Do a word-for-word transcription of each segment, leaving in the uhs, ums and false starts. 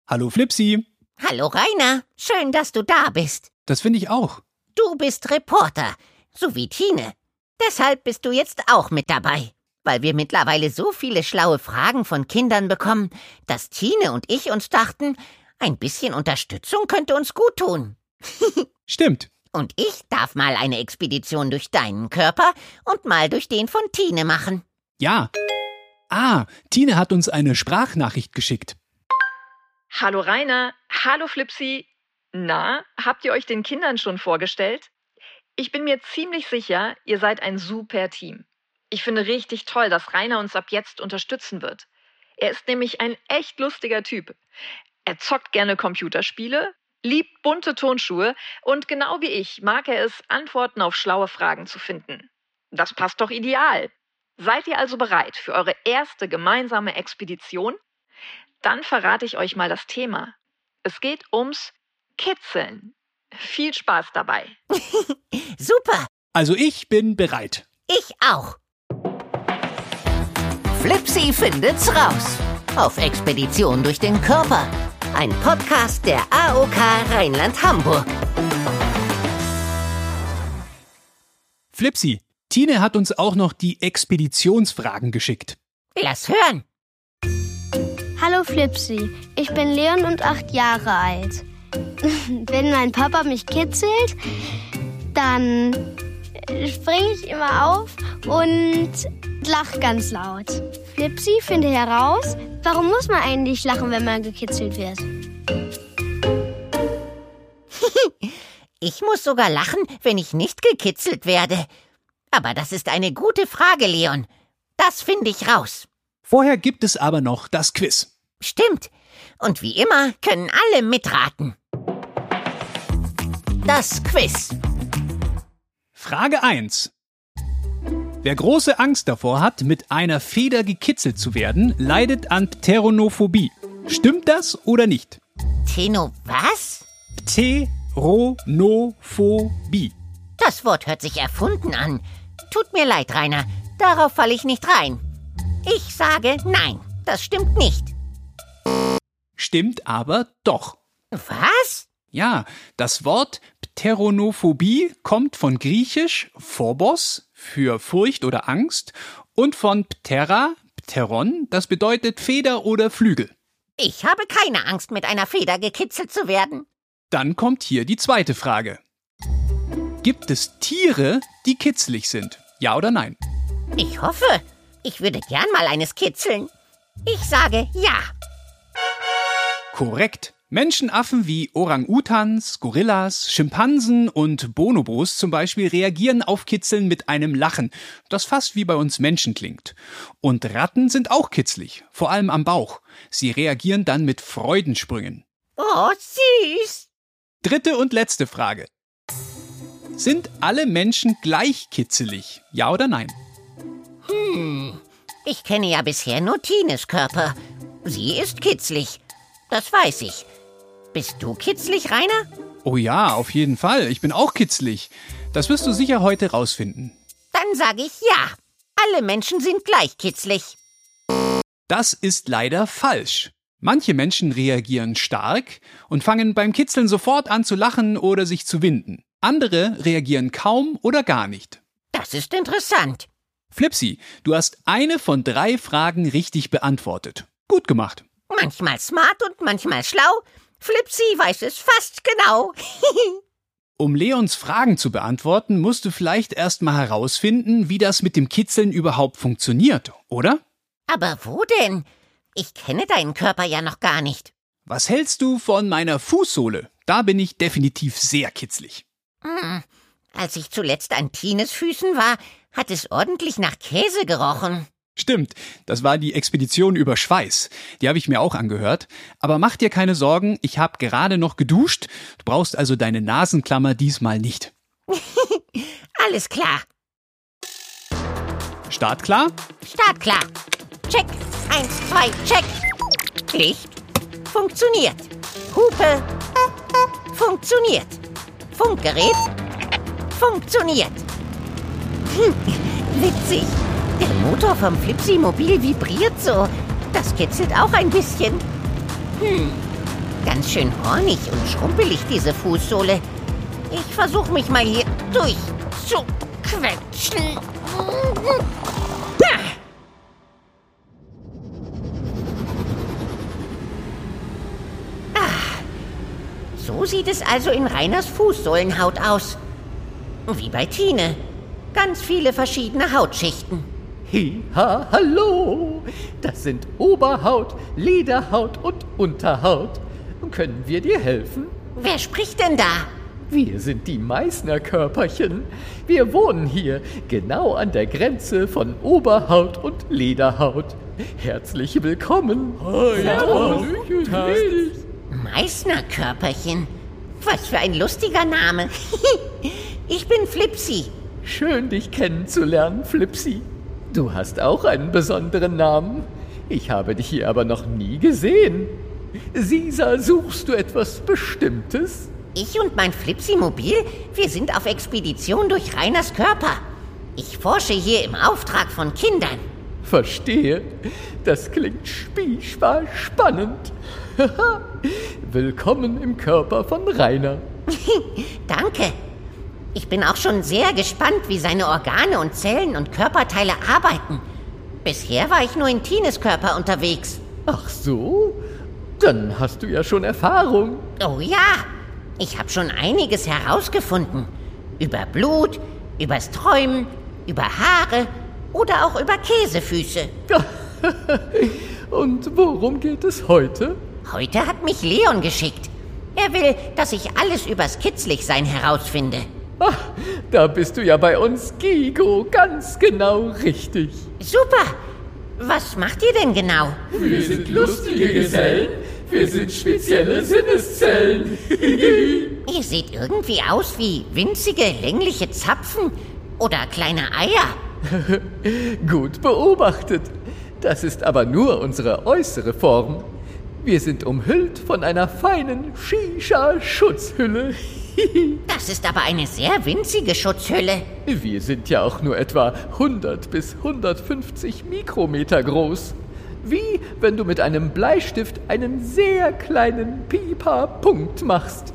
Hallo Flipsi. Hallo Rainer, schön, dass du da bist. Das finde ich auch. Du bist Reporter, so wie Tine. Deshalb bist du jetzt auch mit dabei, weil wir mittlerweile so viele schlaue Fragen von Kindern bekommen, dass Tine und ich uns dachten, ein bisschen Unterstützung könnte uns gut tun. Stimmt. Und ich darf mal eine Expedition durch deinen Körper und mal durch den von Tine machen. Ja. Ah, Tine hat uns eine Sprachnachricht geschickt. Hallo Rainer, hallo Flipsi. Na, habt ihr euch den Kindern schon vorgestellt? Ich bin mir ziemlich sicher, ihr seid ein super Team. Ich finde richtig toll, dass Rainer uns ab jetzt unterstützen wird. Er ist nämlich ein echt lustiger Typ. Er zockt gerne Computerspiele, liebt bunte Turnschuhe und genau wie ich mag er es, Antworten auf schlaue Fragen zu finden. Das passt doch ideal. Seid ihr also bereit für eure erste gemeinsame Expedition? Dann verrate ich euch mal das Thema. Es geht ums Kitzeln. Viel Spaß dabei. Super. Also ich bin bereit. Ich auch. Flipsi findet's raus. Auf Expedition durch den Körper. Ein Podcast der A O K Rheinland-Hamburg. Flipsi, Tine hat uns auch noch die Expeditionsfragen geschickt. Lass hören. Hallo Flipsi, ich bin Leon und acht Jahre alt. Wenn mein Papa mich kitzelt, dann springe ich immer auf und lache ganz laut. Flipsi, finde heraus, warum muss man eigentlich lachen, wenn man gekitzelt wird? Ich muss sogar lachen, wenn ich nicht gekitzelt werde. Aber das ist eine gute Frage, Leon. Das finde ich raus. Vorher gibt es aber noch das Quiz. Stimmt. Und wie immer können alle mitraten. Das Quiz. Frage eins. Wer große Angst davor hat, mit einer Feder gekitzelt zu werden, leidet an Pteronophobie. Stimmt das oder nicht? Teno, was? Pteronophobie. Das Wort hört sich erfunden an. Tut mir leid, Rainer. Darauf falle ich nicht rein. Ich sage nein, das stimmt nicht. Stimmt aber doch. Was? Ja, das Wort Pteronophobie kommt von Griechisch Phobos für Furcht oder Angst und von Ptera, Pteron, das bedeutet Feder oder Flügel. Ich habe keine Angst, mit einer Feder gekitzelt zu werden. Dann kommt hier die zweite Frage. Gibt es Tiere, die kitzelig sind? Ja oder nein? Ich hoffe. Ich würde gern mal eines kitzeln. Ich sage ja. Korrekt. Menschenaffen wie Orang-Utans, Gorillas, Schimpansen und Bonobos zum Beispiel reagieren auf Kitzeln mit einem Lachen, das fast wie bei uns Menschen klingt. Und Ratten sind auch kitzlig, vor allem am Bauch. Sie reagieren dann mit Freudensprüngen. Oh, süß. Dritte und letzte Frage. Sind alle Menschen gleich kitzelig? Ja oder nein? Hm, ich kenne ja bisher nur Tines Körper. Sie ist kitzlig. Das weiß ich. Bist du kitzlig, Rainer? Oh ja, auf jeden Fall. Ich bin auch kitzlig. Das wirst du sicher heute rausfinden. Dann sage ich ja. Alle Menschen sind gleich kitzlig. Das ist leider falsch. Manche Menschen reagieren stark und fangen beim Kitzeln sofort an zu lachen oder sich zu winden. Andere reagieren kaum oder gar nicht. Das ist interessant. Flipsi, du hast eine von drei Fragen richtig beantwortet. Gut gemacht. Manchmal smart und manchmal schlau. Flipsi weiß es fast genau. Um Leons Fragen zu beantworten, musst du vielleicht erst mal herausfinden, wie das mit dem Kitzeln überhaupt funktioniert, oder? Aber wo denn? Ich kenne deinen Körper ja noch gar nicht. Was hältst du von meiner Fußsohle? Da bin ich definitiv sehr kitzlig. Hm. Als ich zuletzt an Tines Füßen war, hat es ordentlich nach Käse gerochen. Stimmt, das war die Expedition über Schweiß. Die habe ich mir auch angehört. Aber mach dir keine Sorgen, ich habe gerade noch geduscht. Du brauchst also deine Nasenklammer diesmal nicht. Alles klar. Start klar? Start klar. Check. Eins, zwei, check. Licht. Funktioniert. Hupe. Funktioniert. Funkgerät. Funktioniert. Hm, witzig. Der Motor vom Flipsi-Mobil vibriert so. Das kitzelt auch ein bisschen. Hm, ganz schön hornig und schrumpelig, diese Fußsohle. Ich versuche mich mal hier durchzuquetschen. Ah. So sieht es also in Rainers Fußsohlenhaut aus. Wie bei Tine. Ganz viele verschiedene Hautschichten. Hi-ha, hallo! Das sind Oberhaut, Lederhaut und Unterhaut. Können wir dir helfen? Wer spricht denn da? Wir sind die Meißner-Körperchen. Wir wohnen hier, genau an der Grenze von Oberhaut und Lederhaut. Herzlich willkommen. Ja, Meißner-Körperchen. Was für ein lustiger Name. Ich bin Flipsi. Schön, dich kennenzulernen, Flipsi. Du hast auch einen besonderen Namen. Ich habe dich hier aber noch nie gesehen. Sisa, suchst du etwas Bestimmtes? Ich und mein Flipsi-Mobil, wir sind auf Expedition durch Rainers Körper. Ich forsche hier im Auftrag von Kindern. Verstehe. Das klingt spielbar spannend. Willkommen im Körper von Rainer. Danke. Ich bin auch schon sehr gespannt, wie seine Organe und Zellen und Körperteile arbeiten. Bisher war ich nur in Tines Körper unterwegs. Ach so? Dann hast du ja schon Erfahrung. Oh ja, ich habe schon einiges herausgefunden. Über Blut, übers Träumen, über Haare oder auch über Käsefüße. Und worum geht es heute? Heute hat mich Leon geschickt. Er will, dass ich alles übers Kitzligsein herausfinde. Ach, da bist du ja bei uns, Gigo, ganz genau richtig. Super! Was macht ihr denn genau? Wir sind lustige Gesellen. Wir sind spezielle Sinneszellen. Ihr seht irgendwie aus wie winzige, längliche Zapfen oder kleine Eier. Gut beobachtet. Das ist aber nur unsere äußere Form. Wir sind umhüllt von einer feinen Shisha-Schutzhülle. Das ist aber eine sehr winzige Schutzhülle. Wir sind ja auch nur etwa hundert bis hundertfünfzig Mikrometer groß. Wie wenn du mit einem Bleistift einen sehr kleinen Pieper-Punkt machst.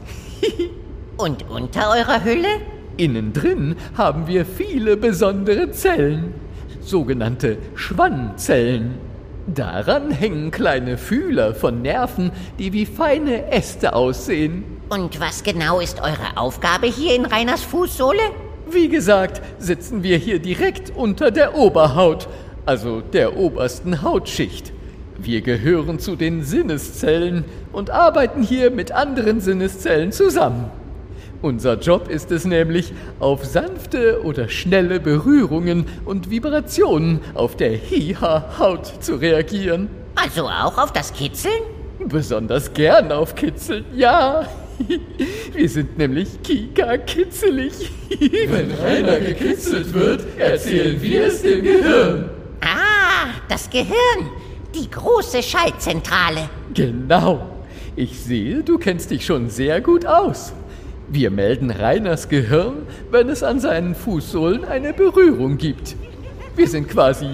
Und unter eurer Hülle? Innen drin haben wir viele besondere Zellen, sogenannte Schwannzellen. Daran hängen kleine Fühler von Nerven, die wie feine Äste aussehen. Und was genau ist eure Aufgabe hier in Rainers Fußsohle? Wie gesagt, sitzen wir hier direkt unter der Oberhaut, also der obersten Hautschicht. Wir gehören zu den Sinneszellen und arbeiten hier mit anderen Sinneszellen zusammen. Unser Job ist es nämlich, auf sanfte oder schnelle Berührungen und Vibrationen auf der Hiha-Haut zu reagieren. Also auch auf das Kitzeln? Besonders gern auf Kitzeln, ja. Wir sind nämlich Kika-kitzelig. Wenn Rainer gekitzelt wird, erzählen wir es dem Gehirn. Ah, das Gehirn. Die große Schaltzentrale. Genau. Ich sehe, du kennst dich schon sehr gut aus. Wir melden Rainers Gehirn, wenn es an seinen Fußsohlen eine Berührung gibt. Wir sind quasi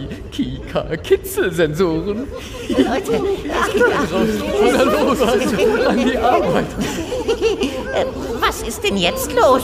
Kika-Kitzelsensoren. Leute, Oder los, an die Arbeit. Äh, was ist denn jetzt los?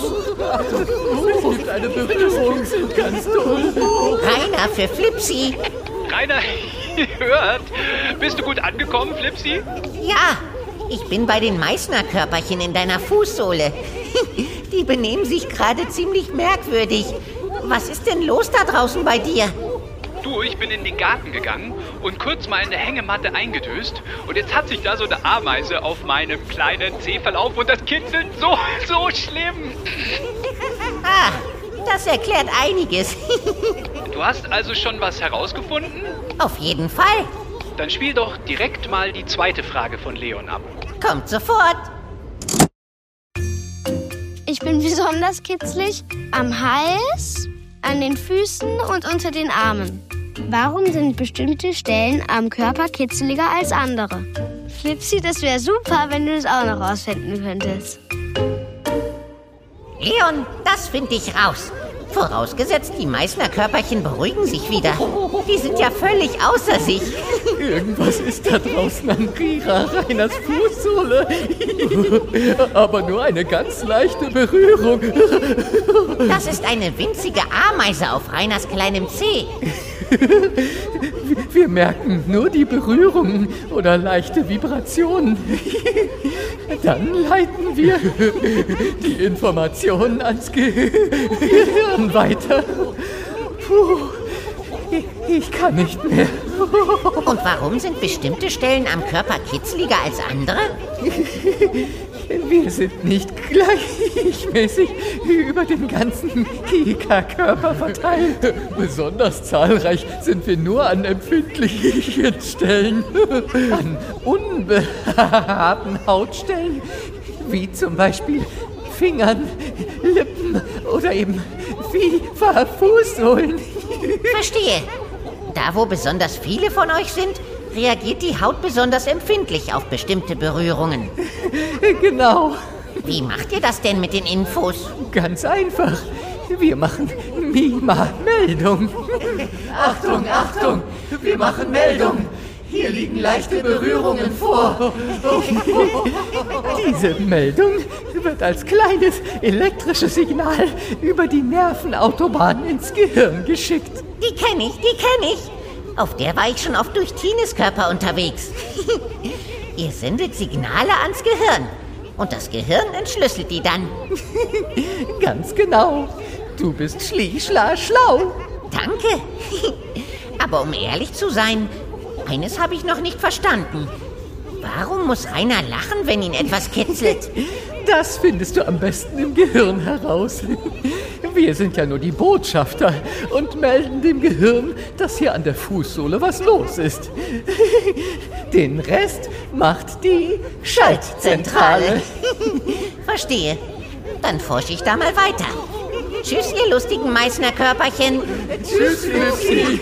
Es gibt eine Berührung, sind ganz toll. Rainer für Flipsi. Rainer, hört. Bist du gut angekommen, Flipsi? Ja, ich bin bei den Meißner-Körperchen in deiner Fußsohle. Die benehmen sich gerade ziemlich merkwürdig. Was ist denn los da draußen bei dir? Du, ich bin in den Garten gegangen und kurz mal in der Hängematte eingedöst. Und jetzt hat sich da so eine Ameise auf meinem kleinen Zeh verlaufen und das kitzelt so, so schlimm. Ah, das erklärt einiges. Du hast also schon was herausgefunden? Auf jeden Fall. Dann spiel doch direkt mal die zweite Frage von Leon ab. Kommt sofort. Ich bin besonders kitzlig am Hals, an den Füßen und unter den Armen. Warum sind bestimmte Stellen am Körper kitzeliger als andere? Flipsi, das wäre super, wenn du das auch noch rausfinden könntest. Leon, das finde ich raus. Vorausgesetzt, die Meißner-Körperchen beruhigen sich wieder. Die sind ja völlig außer sich. Irgendwas ist da draußen an Rira Rainers Fußsohle. Aber nur eine ganz leichte Berührung. Das ist eine winzige Ameise auf Rainers kleinem Zeh. Wir merken nur die Berührungen oder leichte Vibrationen. Dann leiten wir die Informationen ans Gehirn weiter. Puh, ich kann nicht mehr. Und warum sind bestimmte Stellen am Körper kitzeliger als andere? Wir sind nicht gleichmäßig über den ganzen Kika-Körper verteilt. Besonders zahlreich sind wir nur an empfindlichen Stellen. An unbehaarten Hautstellen, wie zum Beispiel Fingern, Lippen oder eben wie Fußsohlen. Verstehe. Da, wo besonders viele von euch sind, reagiert die Haut besonders empfindlich auf bestimmte Berührungen. Genau. Wie macht ihr das denn mit den Infos? Ganz einfach. Wir machen Mima-Meldung. Achtung, Achtung, wir machen Meldung. Hier liegen leichte Berührungen vor. Diese Meldung wird als kleines elektrisches Signal über die Nervenautobahn ins Gehirn geschickt. Die kenne ich, die kenne ich. Auf der war ich schon oft durch Tines Körper unterwegs. Ihr sendet Signale ans Gehirn. Und das Gehirn entschlüsselt die dann. Ganz genau. Du bist schlie-schla-schlau. Danke. Aber um ehrlich zu sein, eines habe ich noch nicht verstanden. Warum muss Rainer lachen, wenn ihn etwas kitzelt? Das findest du am besten im Gehirn heraus. Wir sind ja nur die Botschafter und melden dem Gehirn, dass hier an der Fußsohle was los ist. Den Rest macht die Schaltzentrale. Verstehe. Dann forsche ich da mal weiter. Tschüss, ihr lustigen Meißner Körperchen. Tschüss, Flipsi.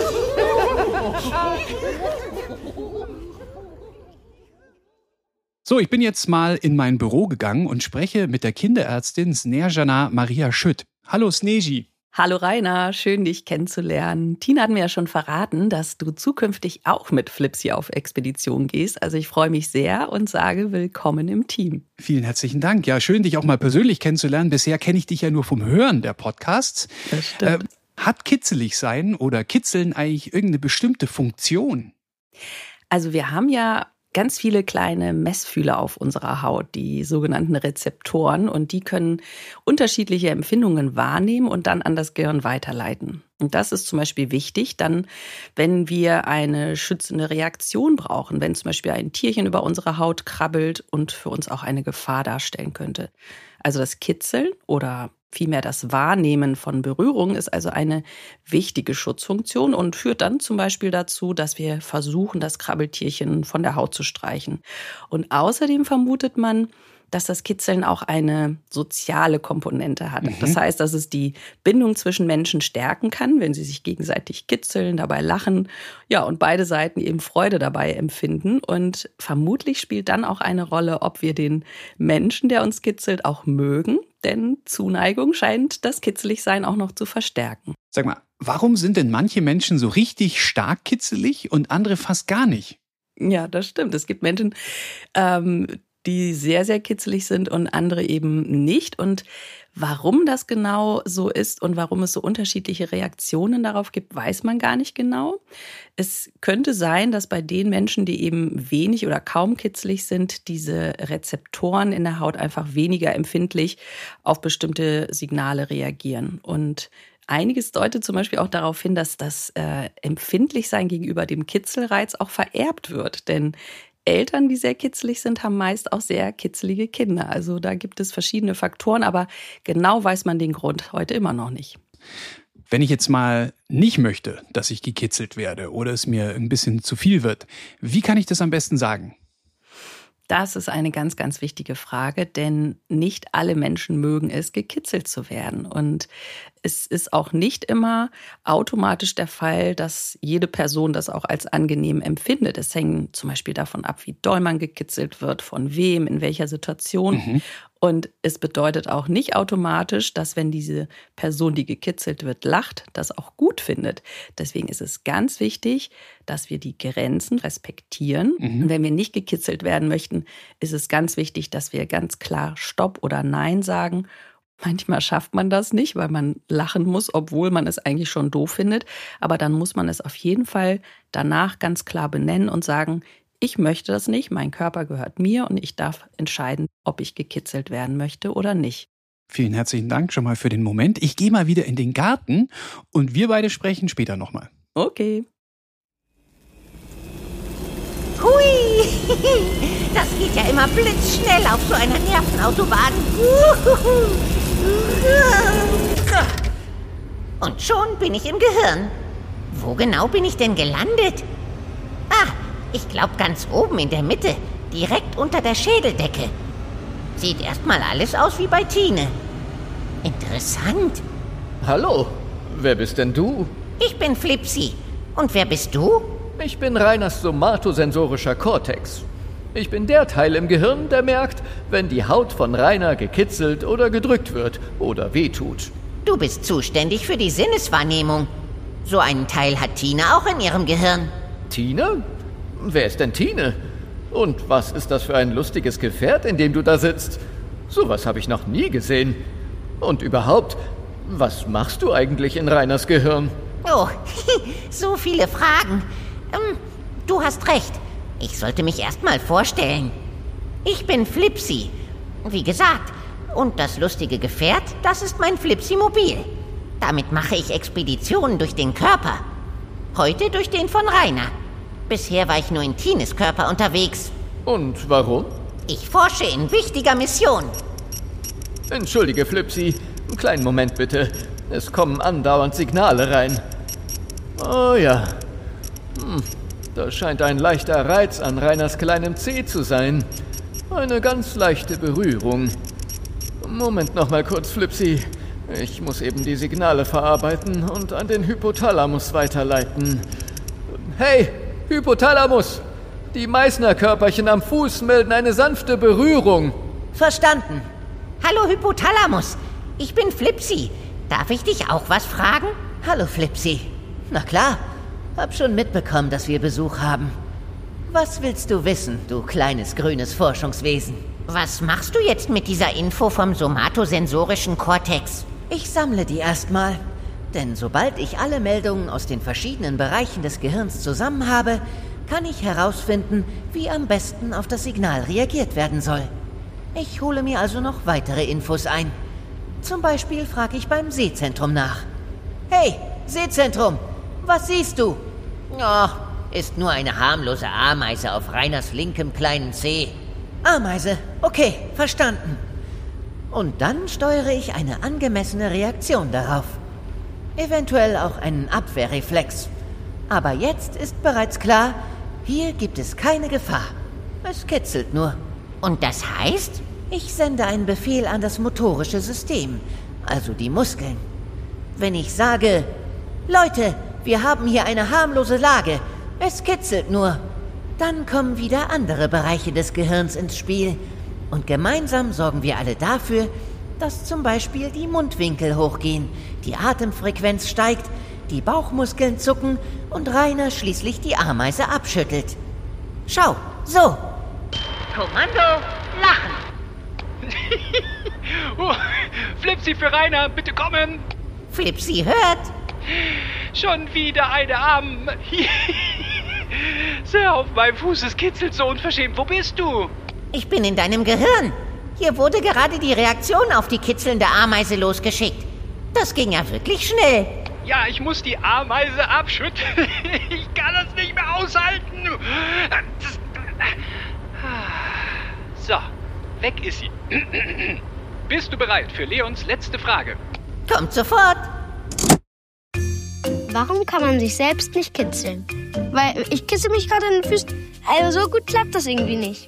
So, ich bin jetzt mal in mein Büro gegangen und spreche mit der Kinderärztin Snezhana Maria Schütt. Hallo Sneji. Hallo Rainer, schön dich kennenzulernen. Tina hat mir ja schon verraten, dass du zukünftig auch mit Flipsi auf Expedition gehst. Also ich freue mich sehr und sage willkommen im Team. Vielen herzlichen Dank. Ja, schön, dich auch mal persönlich kennenzulernen. Bisher kenne ich dich ja nur vom Hören der Podcasts. Das stimmt. Äh, hat kitzelig sein oder kitzeln eigentlich irgendeine bestimmte Funktion? Also wir haben ja ganz viele kleine Messfühler auf unserer Haut, die sogenannten Rezeptoren, und die können unterschiedliche Empfindungen wahrnehmen und dann an das Gehirn weiterleiten. Und das ist zum Beispiel wichtig, dann, wenn wir eine schützende Reaktion brauchen, wenn zum Beispiel ein Tierchen über unsere Haut krabbelt und für uns auch eine Gefahr darstellen könnte. Also das Kitzeln oder vielmehr das Wahrnehmen von Berührungen ist also eine wichtige Schutzfunktion und führt dann zum Beispiel dazu, dass wir versuchen, das Krabbeltierchen von der Haut zu streichen. Und außerdem vermutet man, dass das Kitzeln auch eine soziale Komponente hat. Mhm. Das heißt, dass es die Bindung zwischen Menschen stärken kann, wenn sie sich gegenseitig kitzeln, dabei lachen, ja, und beide Seiten eben Freude dabei empfinden. Und vermutlich spielt dann auch eine Rolle, ob wir den Menschen, der uns kitzelt, auch mögen. Denn Zuneigung scheint das Kitzeligsein auch noch zu verstärken. Sag mal, warum sind denn manche Menschen so richtig stark kitzelig und andere fast gar nicht? Ja, das stimmt. Es gibt Menschen, ähm, die sehr, sehr kitzelig sind und andere eben nicht. Und warum das genau so ist und warum es so unterschiedliche Reaktionen darauf gibt, weiß man gar nicht genau. Es könnte sein, dass bei den Menschen, die eben wenig oder kaum kitzelig sind, diese Rezeptoren in der Haut einfach weniger empfindlich auf bestimmte Signale reagieren. Und einiges deutet zum Beispiel auch darauf hin, dass das äh, Empfindlichsein gegenüber dem Kitzelreiz auch vererbt wird. Denn Eltern, die sehr kitzelig sind, haben meist auch sehr kitzelige Kinder. Also da gibt es verschiedene Faktoren, aber genau weiß man den Grund heute immer noch nicht. Wenn ich jetzt mal nicht möchte, dass ich gekitzelt werde oder es mir ein bisschen zu viel wird, wie kann ich das am besten sagen? Das ist eine ganz, ganz wichtige Frage, denn nicht alle Menschen mögen es, gekitzelt zu werden. Und Es ist auch nicht immer automatisch der Fall, dass jede Person das auch als angenehm empfindet. Es hängt zum Beispiel davon ab, wie doll man gekitzelt wird, von wem, in welcher Situation. Mhm. Und es bedeutet auch nicht automatisch, dass wenn diese Person, die gekitzelt wird, lacht, das auch gut findet. Deswegen ist es ganz wichtig, dass wir die Grenzen respektieren. Mhm. Und wenn wir nicht gekitzelt werden möchten, ist es ganz wichtig, dass wir ganz klar Stopp oder Nein sagen. Manchmal schafft man das nicht, weil man lachen muss, obwohl man es eigentlich schon doof findet. Aber dann muss man es auf jeden Fall danach ganz klar benennen und sagen, ich möchte das nicht, mein Körper gehört mir und ich darf entscheiden, ob ich gekitzelt werden möchte oder nicht. Vielen herzlichen Dank schon mal für den Moment. Ich gehe mal wieder in den Garten und wir beide sprechen später nochmal. Okay. Hui, das geht ja immer blitzschnell auf so einer Nervenautobahn. Und schon bin ich im Gehirn. Wo genau bin ich denn gelandet? Ah, ich glaube ganz oben in der Mitte, direkt unter der Schädeldecke. Sieht erstmal alles aus wie bei Tine. Interessant. Hallo, wer bist denn du? Ich bin Flipsy. Und wer bist du? Ich bin Rainers somatosensorischer Kortex. Ich bin der Teil im Gehirn, der merkt, wenn die Haut von Rainer gekitzelt oder gedrückt wird oder wehtut. Du bist zuständig für die Sinneswahrnehmung. So einen Teil hat Tine auch in ihrem Gehirn. Tine? Wer ist denn Tine? Und was ist das für ein lustiges Gefährt, in dem du da sitzt? Sowas habe ich noch nie gesehen. Und überhaupt, was machst du eigentlich in Rainers Gehirn? Oh, so viele Fragen. Ähm, du hast recht. Ich sollte mich erst mal vorstellen. Ich bin Flipsy. Wie gesagt, und das lustige Gefährt, das ist mein Flipsy-Mobil. Damit mache ich Expeditionen durch den Körper. Heute durch den von Rainer. Bisher war ich nur in Tines Körper unterwegs. Und warum? Ich forsche in wichtiger Mission. Entschuldige, Flipsy. Einen kleinen Moment bitte. Es kommen andauernd Signale rein. Oh ja. Hm. Da scheint ein leichter Reiz an Rainers kleinem Zeh zu sein. Eine ganz leichte Berührung. Moment noch mal kurz, Flipsy. Ich muss eben die Signale verarbeiten und an den Hypothalamus weiterleiten. Hey, Hypothalamus! Die Meißner-Körperchen am Fuß melden eine sanfte Berührung. Verstanden. Hallo, Hypothalamus. Ich bin Flipsy. Darf ich dich auch was fragen? Hallo, Flipsy. Na klar. Hab schon mitbekommen, dass wir Besuch haben. Was willst du wissen, du kleines grünes Forschungswesen? Was machst du jetzt mit dieser Info vom somatosensorischen Kortex? Ich sammle die erstmal. Denn sobald ich alle Meldungen aus den verschiedenen Bereichen des Gehirns zusammen habe, kann ich herausfinden, wie am besten auf das Signal reagiert werden soll. Ich hole mir also noch weitere Infos ein. Zum Beispiel frage ich beim Sehzentrum nach. Hey, Sehzentrum, was siehst du? Oh, ist nur eine harmlose Ameise auf Rainers linkem kleinen Zeh. Ameise, okay, verstanden. Und dann steuere ich eine angemessene Reaktion darauf. Eventuell auch einen Abwehrreflex. Aber jetzt ist bereits klar, hier gibt es keine Gefahr. Es kitzelt nur. Und das heißt? Ich sende einen Befehl an das motorische System, also die Muskeln. Wenn ich sage, Leute, wir haben hier eine harmlose Lage, es kitzelt nur, dann kommen wieder andere Bereiche des Gehirns ins Spiel. Und gemeinsam sorgen wir alle dafür, dass zum Beispiel die Mundwinkel hochgehen, die Atemfrequenz steigt, die Bauchmuskeln zucken und Rainer schließlich die Ameise abschüttelt. Schau, so. Kommando, lachen. Oh, Flipsy für Rainer, bitte kommen. Flipsy hört. Schon wieder eine Arm. Sehr auf meinem Fuß, es kitzelt so unverschämt. Wo bist du? Ich bin in deinem Gehirn. Hier wurde gerade die Reaktion auf die kitzelnde Ameise losgeschickt. Das ging ja wirklich schnell. Ja, ich muss die Ameise abschütteln. Ich kann das nicht mehr aushalten. So, weg ist sie. Bist du bereit für Leons letzte Frage? Kommt sofort. Warum kann man sich selbst nicht kitzeln? Weil ich kitzel mich gerade in den Füßen. Also so gut klappt das irgendwie nicht.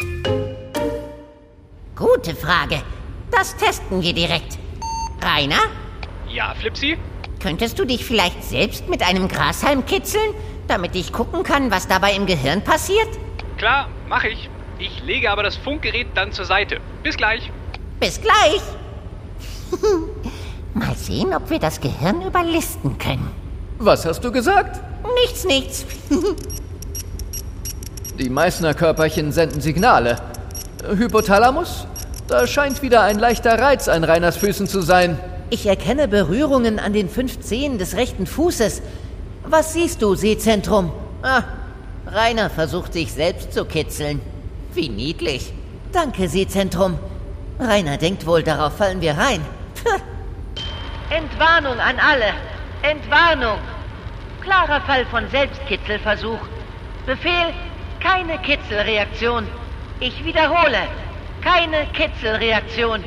Gute Frage. Das testen wir direkt. Rainer? Ja, Flipsi? Könntest du dich vielleicht selbst mit einem Grashalm kitzeln, damit ich gucken kann, was dabei im Gehirn passiert? Klar, mach ich. Ich lege aber das Funkgerät dann zur Seite. Bis gleich. Bis gleich. Mal sehen, ob wir das Gehirn überlisten können. Was hast du gesagt? Nichts, nichts. Die Meißner-Körperchen senden Signale. Hypothalamus? Da scheint wieder ein leichter Reiz an Rainers Füßen zu sein. Ich erkenne Berührungen an den fünf Zehen des rechten Fußes. Was siehst du, Sehzentrum? Ah, Rainer versucht sich selbst zu kitzeln. Wie niedlich. Danke, Sehzentrum. Rainer denkt wohl, darauf fallen wir rein. Entwarnung an alle. Entwarnung. Klarer Fall von Selbstkitzelversuch. Befehl, keine Kitzelreaktion. Ich wiederhole, keine Kitzelreaktion.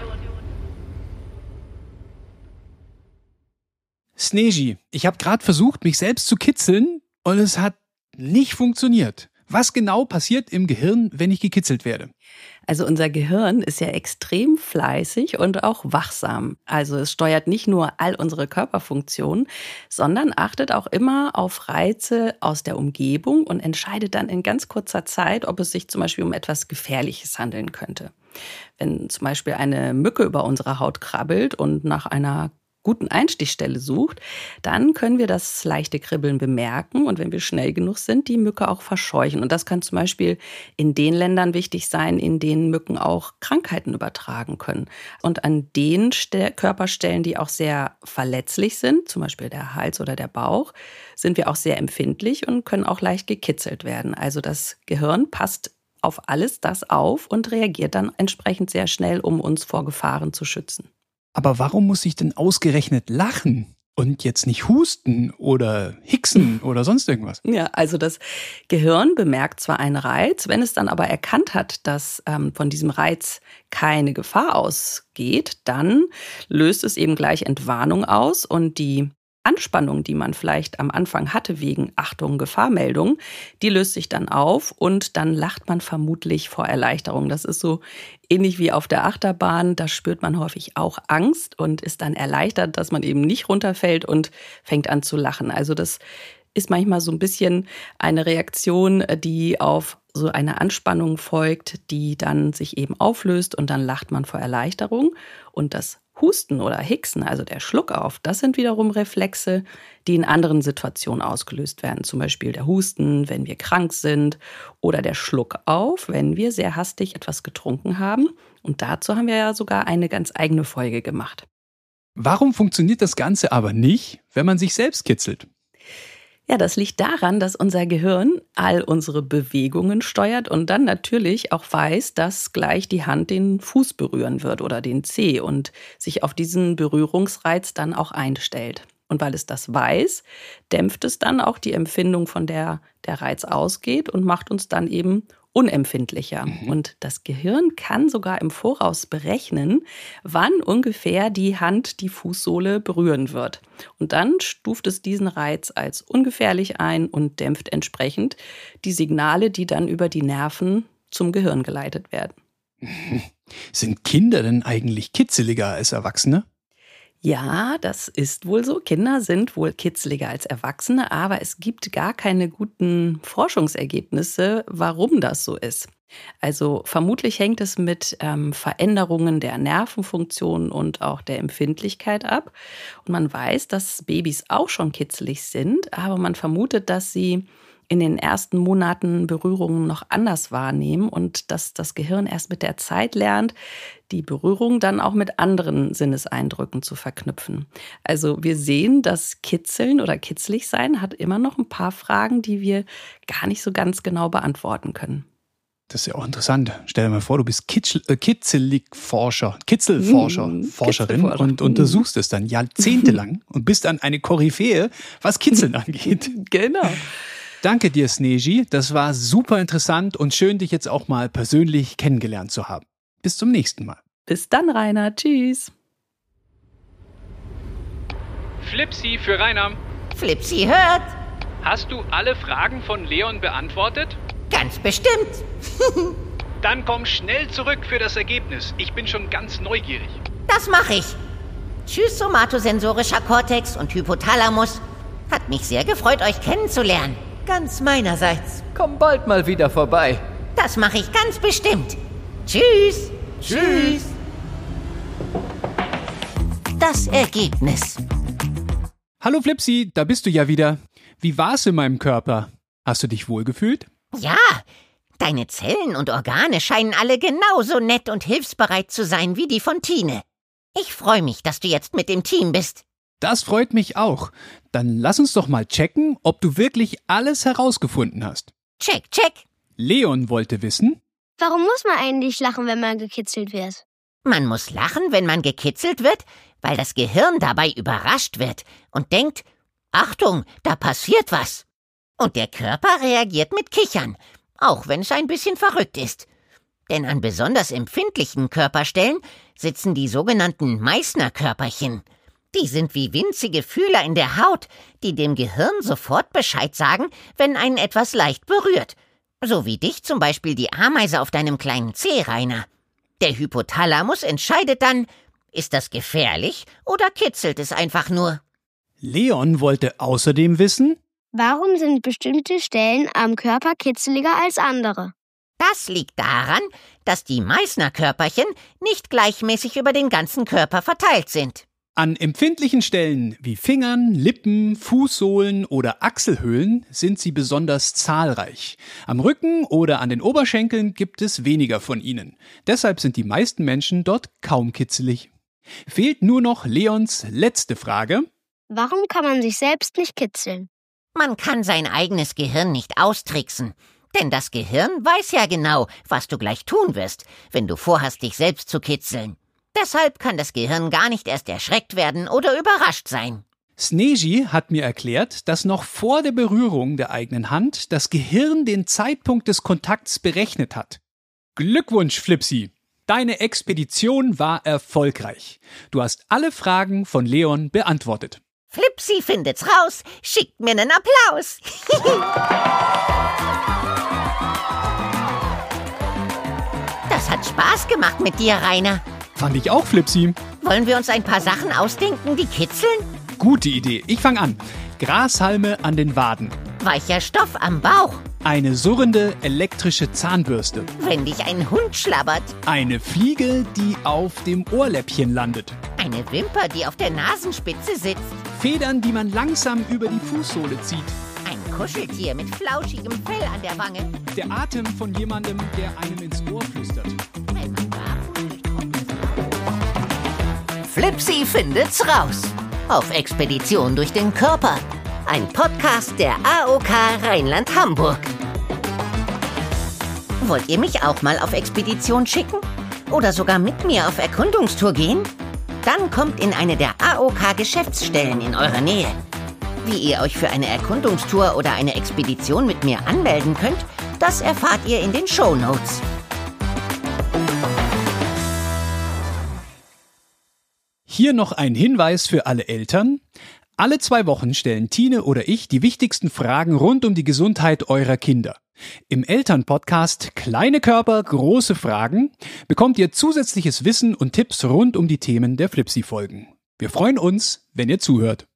Sneji, ich habe gerade versucht, mich selbst zu kitzeln und es hat nicht funktioniert. Was genau passiert im Gehirn, wenn ich gekitzelt werde? Also unser Gehirn ist ja extrem fleißig und auch wachsam. Also es steuert nicht nur all unsere Körperfunktionen, sondern achtet auch immer auf Reize aus der Umgebung und entscheidet dann in ganz kurzer Zeit, ob es sich zum Beispiel um etwas Gefährliches handeln könnte. Wenn zum Beispiel eine Mücke über unsere Haut krabbelt und nach einer guten Einstichstelle sucht, dann können wir das leichte Kribbeln bemerken und wenn wir schnell genug sind, die Mücke auch verscheuchen. Und das kann zum Beispiel in den Ländern wichtig sein, in denen Mücken auch Krankheiten übertragen können. Und an den St- Körperstellen, die auch sehr verletzlich sind, zum Beispiel der Hals oder der Bauch, sind wir auch sehr empfindlich und können auch leicht gekitzelt werden. Also das Gehirn passt auf alles das auf und reagiert dann entsprechend sehr schnell, um uns vor Gefahren zu schützen. Aber warum muss ich denn ausgerechnet lachen und jetzt nicht husten oder hicksen oder sonst irgendwas? Ja, also das Gehirn bemerkt zwar einen Reiz, wenn es dann aber erkannt hat, dass ähm, von diesem Reiz keine Gefahr ausgeht, dann löst es eben gleich Entwarnung aus und die Anspannung, die man vielleicht am Anfang hatte wegen Achtung, Gefahrmeldung, die löst sich dann auf und dann lacht man vermutlich vor Erleichterung. Das ist so ähnlich wie auf der Achterbahn. Da spürt man häufig auch Angst und ist dann erleichtert, dass man eben nicht runterfällt und fängt an zu lachen. Also das ist manchmal so ein bisschen eine Reaktion, die auf so eine Anspannung folgt, die dann sich eben auflöst und dann lacht man vor Erleichterung. Und das Husten oder Hicksen, also der Schluckauf, das sind wiederum Reflexe, die in anderen Situationen ausgelöst werden. Zum Beispiel der Husten, wenn wir krank sind, oder der Schluckauf, wenn wir sehr hastig etwas getrunken haben. Und dazu haben wir ja sogar eine ganz eigene Folge gemacht. Warum funktioniert das Ganze aber nicht, wenn man sich selbst kitzelt? Ja, das liegt daran, dass unser Gehirn all unsere Bewegungen steuert und dann natürlich auch weiß, dass gleich die Hand den Fuß berühren wird oder den Zeh und sich auf diesen Berührungsreiz dann auch einstellt. Und weil es das weiß, dämpft es dann auch die Empfindung, von der der Reiz ausgeht und macht uns dann eben unempfindlicher. Mhm. Und das Gehirn kann sogar im Voraus berechnen, wann ungefähr die Hand die Fußsohle berühren wird. Und dann stuft es diesen Reiz als ungefährlich ein und dämpft entsprechend die Signale, die dann über die Nerven zum Gehirn geleitet werden. Sind Kinder denn eigentlich kitzeliger als Erwachsene? Ja, das ist wohl so. Kinder sind wohl kitzeliger als Erwachsene, aber es gibt gar keine guten Forschungsergebnisse, warum das so ist. Also vermutlich hängt es mit ähm, Veränderungen der Nervenfunktion und auch der Empfindlichkeit ab. Und man weiß, dass Babys auch schon kitzelig sind, aber man vermutet, dass sie in den ersten Monaten Berührungen noch anders wahrnehmen und dass das Gehirn erst mit der Zeit lernt, die Berührung dann auch mit anderen Sinneseindrücken zu verknüpfen. Also wir sehen, dass Kitzeln oder kitzlig sein hat immer noch ein paar Fragen, die wir gar nicht so ganz genau beantworten können. Das ist ja auch interessant. Stell dir mal vor, du bist Kitzel, äh, Kitzelig-Forscher, Kitzelforscher, mmh, Forscherin Kitzelforscher. Und untersuchst es dann jahrzehntelang und bist dann eine Koryphäe, was Kitzeln angeht. Genau. Danke dir, Sneji. Das war super interessant und schön, dich jetzt auch mal persönlich kennengelernt zu haben. Bis zum nächsten Mal. Bis dann, Rainer. Tschüss. Flipsi für Rainer. Flipsi hört. Hast du alle Fragen von Leon beantwortet? Ganz bestimmt. Dann komm schnell zurück für das Ergebnis. Ich bin schon ganz neugierig. Das mache ich. Tschüss, somatosensorischer Kortex und Hypothalamus. Hat mich sehr gefreut, euch kennenzulernen. Ganz meinerseits. Komm bald mal wieder vorbei. Das mache ich ganz bestimmt. Tschüss. Tschüss. Das Ergebnis. Hallo Flipsi, da bist du ja wieder. Wie war's in meinem Körper? Hast du dich wohlgefühlt? Ja, deine Zellen und Organe scheinen alle genauso nett und hilfsbereit zu sein wie die von Tine. Ich freue mich, dass du jetzt mit dem Team bist. Das freut mich auch. Dann lass uns doch mal checken, ob du wirklich alles herausgefunden hast. Check, check. Leon wollte wissen: Warum muss man eigentlich lachen, wenn man gekitzelt wird? Man muss lachen, wenn man gekitzelt wird, weil das Gehirn dabei überrascht wird und denkt, Achtung, da passiert was. Und der Körper reagiert mit Kichern, auch wenn es ein bisschen verrückt ist. Denn an besonders empfindlichen Körperstellen sitzen die sogenannten Meissner-Körperchen. Die sind wie winzige Fühler in der Haut, die dem Gehirn sofort Bescheid sagen, wenn einen etwas leicht berührt. So wie dich zum Beispiel die Ameise auf deinem kleinen Zeh, Rainer. Der Hypothalamus entscheidet dann, ist das gefährlich oder kitzelt es einfach nur? Leon wollte außerdem wissen: Warum sind bestimmte Stellen am Körper kitzeliger als andere? Das liegt daran, dass die Meissner-Körperchen nicht gleichmäßig über den ganzen Körper verteilt sind. An empfindlichen Stellen wie Fingern, Lippen, Fußsohlen oder Achselhöhlen sind sie besonders zahlreich. Am Rücken oder an den Oberschenkeln gibt es weniger von ihnen. Deshalb sind die meisten Menschen dort kaum kitzelig. Fehlt nur noch Leons letzte Frage. Warum kann man sich selbst nicht kitzeln? Man kann sein eigenes Gehirn nicht austricksen. Denn das Gehirn weiß ja genau, was du gleich tun wirst, wenn du vorhast, dich selbst zu kitzeln. Deshalb kann das Gehirn gar nicht erst erschreckt werden oder überrascht sein. Sneji hat mir erklärt, dass noch vor der Berührung der eigenen Hand das Gehirn den Zeitpunkt des Kontakts berechnet hat. Glückwunsch, Flipsi! Deine Expedition war erfolgreich. Du hast alle Fragen von Leon beantwortet. Flipsi findet's raus. Schickt mir einen Applaus. Das hat Spaß gemacht mit dir, Rainer. Fand ich auch, Flipsi. Wollen wir uns ein paar Sachen ausdenken, die kitzeln? Gute Idee. Ich fang an. Grashalme an den Waden. Weicher Stoff am Bauch. Eine surrende elektrische Zahnbürste. Wenn dich ein Hund schlabbert. Eine Fliege, die auf dem Ohrläppchen landet. Eine Wimper, die auf der Nasenspitze sitzt. Federn, die man langsam über die Fußsohle zieht. Ein Kuscheltier mit flauschigem Fell an der Wange. Der Atem von jemandem, der einem ins Ohr flüstert. Wenn man barfuß durch trockenes Gras. Flipsi findet's raus. Auf Expedition durch den Körper. Ein Podcast der A O K Rheinland-Hamburg. Wollt ihr mich auch mal auf Expedition schicken? Oder sogar mit mir auf Erkundungstour gehen? Dann kommt in eine der A O K-Geschäftsstellen in eurer Nähe. Wie ihr euch für eine Erkundungstour oder eine Expedition mit mir anmelden könnt, das erfahrt ihr in den Shownotes. Hier noch ein Hinweis für alle Eltern. Alle zwei Wochen stellen Tine oder ich die wichtigsten Fragen rund um die Gesundheit eurer Kinder. Im Elternpodcast Kleine Körper, große Fragen bekommt ihr zusätzliches Wissen und Tipps rund um die Themen der Flipsi-Folgen. Wir freuen uns, wenn ihr zuhört.